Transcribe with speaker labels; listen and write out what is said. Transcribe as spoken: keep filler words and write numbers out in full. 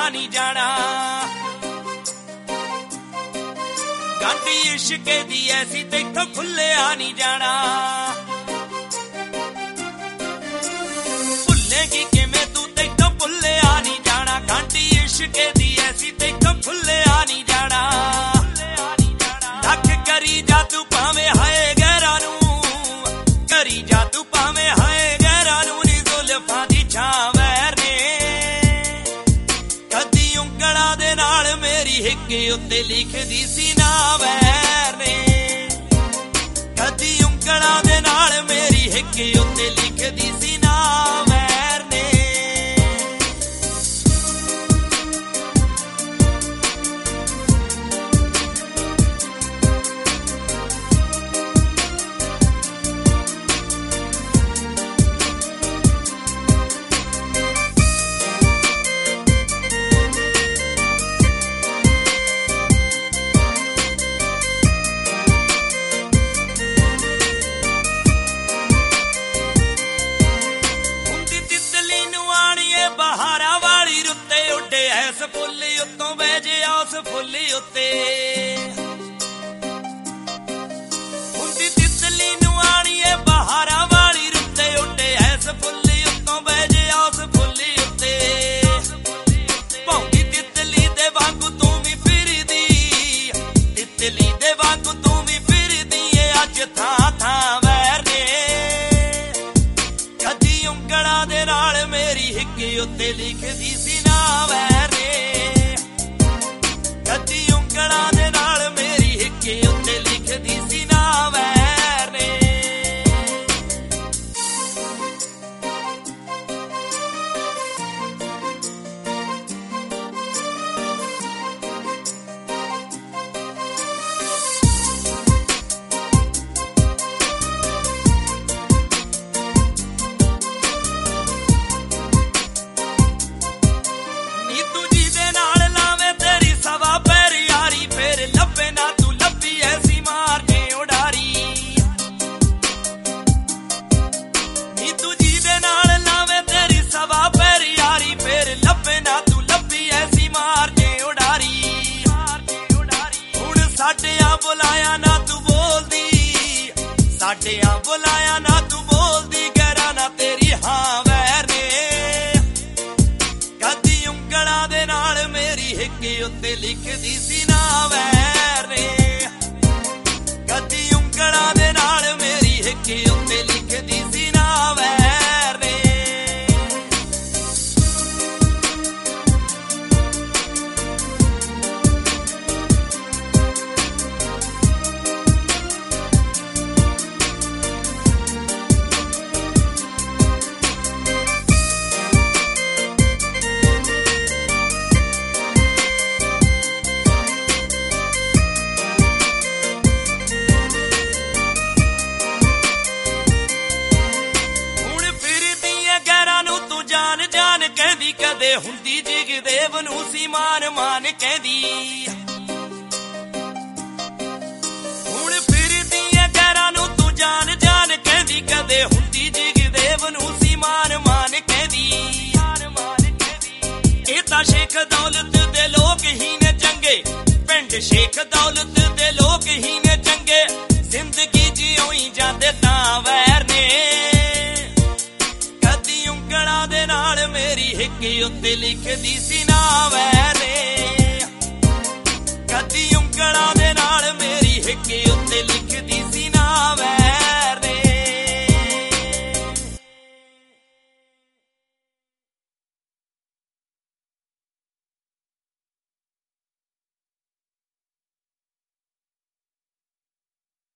Speaker 1: नहीं जाना गांडी इश्के दी ऐसी तेथों खुल्लिया नहीं जाना भुलेगी किवें तू तेथों भुल्लिया नहीं जाना गांडी इश्के दी ऐसी तेथों खुल्लिया नहीं जाना लख करी जा तू भावें हाय गैरा नू करी जा तू भावें हाय गैरा नू नी जुल्फां दी छावैर ने कदी उंगलां दे नाल मेरी हिक उत्ते लिखदी सी ना वैर ने कदी उंगलां दे नाल मेरी हिक उत्ते लिखदी सी ना वैर ने फुल्ली उत्तों बैजे आस फुल्ली उत्ते हुंदी तितली नू आणीए बहारा वाली रुत्ते उड्डे ऐस फुल्ली उत्तों बैजे आस फुल्ली उत्ते भौंदी तितली दे वांगू तू भी फिरदी तितली दे वांगू तू भी फिरदी ए अज थां थां वैर ने कदी उंगलां दे नाल मेरी हिक उत्ते लिखदी सी ना वैर कदी उंगलां दे नाल मेरी हिक उत्ते लिखदी सी ना वैर ने नी तू जीदे नाल लावे तेरी सवा पैर यारी फिर लब्बे ना तू लब्बी ऐसी मारने उडारी नी तू जीदे नाल लावे तेरी सवा पैर यारी फिर लब्बे ना तू लब्बी ऐसी मारने उडारी हुण साडियां बुलाया ना तू बोलदी साडियां बुलाया ना तू बोलदी गैरा ना तेरी हां वैर ने कदी उंगलां दे नाल मेरी हिक उत्ते लिखदी सी ना वैर ने कदी उंगलां दे नाल मेरी हिक उत्ते लिखदी सी ना वैर ने कहदी कदे हुंदी जिगदेव नू सी मान मान कहदी हुण फिरदी ऐ गैरां नू तू जान जान कहदी कदे हुंदी जिगदेव नू सी मान मान कहदी ए तां शेख दौलत दे लोग ही ने चंगे पिंड शेख दौलत दे लोग ही ने चंगे जिंदगी जियोई जांदे तां वैर ने उंगलां दे नाल मेरी हिक उत्ते लिखदी सी ना वैर ने कदी उंगलां